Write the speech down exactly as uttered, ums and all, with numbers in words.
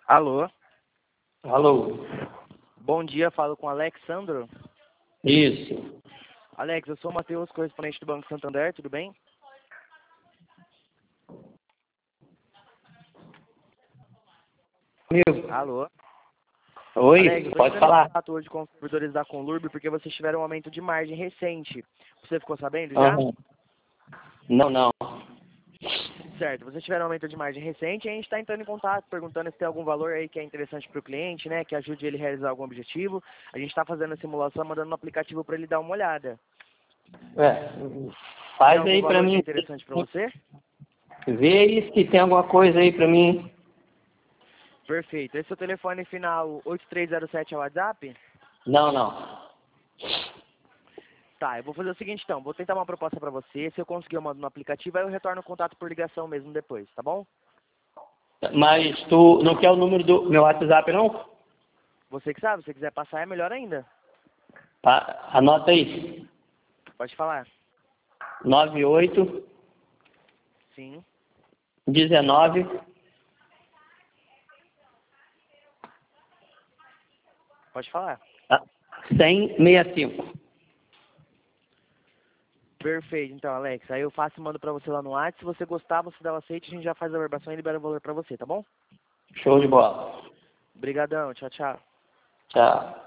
Alô? Alô? Bom dia, falo com o Alexandro. Isso. Alex, eu sou o Matheus, correspondente do Banco Santander, tudo bem? Amigo. Alô? Oi, Alex, eu tô pode entrando em falar. contato hoje com os servidores da Conlurb porque vocês tiveram um aumento de margem recente. Você ficou sabendo já? Aham. Não, não. Certo, vocês tiveram um aumento de margem recente e a gente está entrando em contato, perguntando se tem algum valor aí que é interessante para o cliente, né? Que ajude ele a realizar algum objetivo. A gente está fazendo a simulação, mandando no aplicativo para ele dar uma olhada. É, Tem faz algum aí pra valor que é mim. interessante para você? Vê aí se tem alguma coisa aí pra mim. Perfeito. Esse é o telefone final oito três zero sete é o WhatsApp? Não, não. Tá, eu vou fazer o seguinte então, vou tentar uma proposta pra você, se eu conseguir eu mando no aplicativo, aí eu retorno o contato por ligação mesmo depois, tá bom? Mas tu não quer o número do meu WhatsApp, não? Você que sabe, se você quiser passar é melhor ainda. Tá, anota aí. Pode falar. nove oito Sim. dezenove Pode falar. cem e sessenta e cinco. Perfeito, então, Alex. Aí eu faço e mando pra você lá no WhatsApp. Se você gostar, você dá o aceite, a gente já faz a verbação e libera o valor pra você, tá bom? Show de bola. Obrigadão, tchau, tchau. Tchau.